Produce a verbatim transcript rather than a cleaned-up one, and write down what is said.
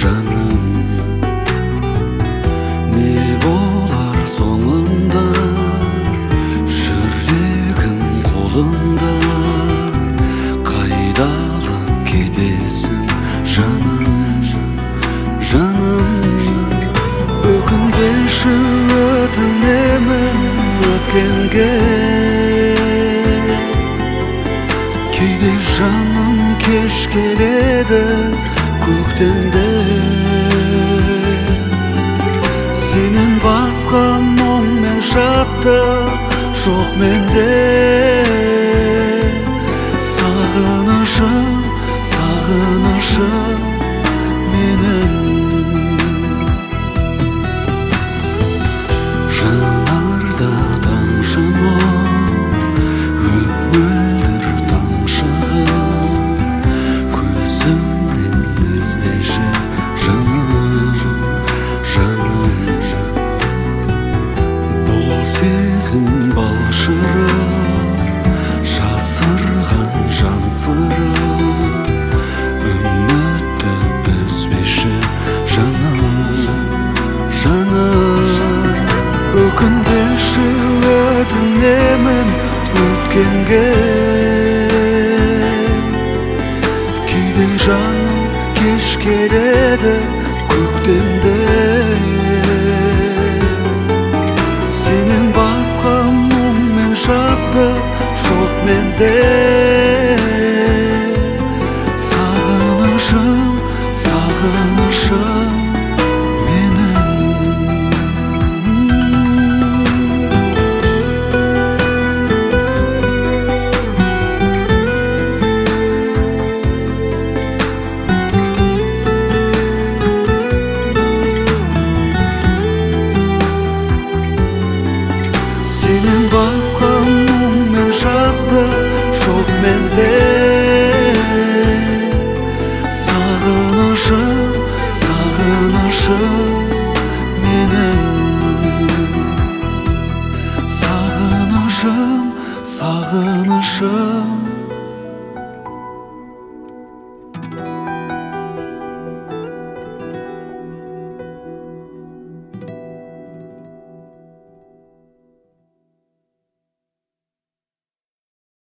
жаным. Не болар соңында, жүрегім қолында, қайда алып кетесің жаным, жаным. Өкінбеші өтінемін өткенге, кейде жаным кеш келеді көктемде. Сенен басқа мұң мен шаттық жоқ менде. Сағынышым, сағынышым менің. Жанарда тамшы мұң, өп-мөлдір тамшығы, көзімнен іздеші жаным, жаным. Бұл сезім балшыры, жасырған жан сыры, үмітті үзбеші жаным, жаным. Өкінбеші өтінемін өткенге, кейде жаным кеш келеді көктемде. Сенен басқа мұң мен шаттық жоқ менде. Сағынышым, сағынышым менің. Сенен басқа мұң мен шаттық жоқ менде. Сағынышым, сағынышым менің. Сағынышым, сағынышым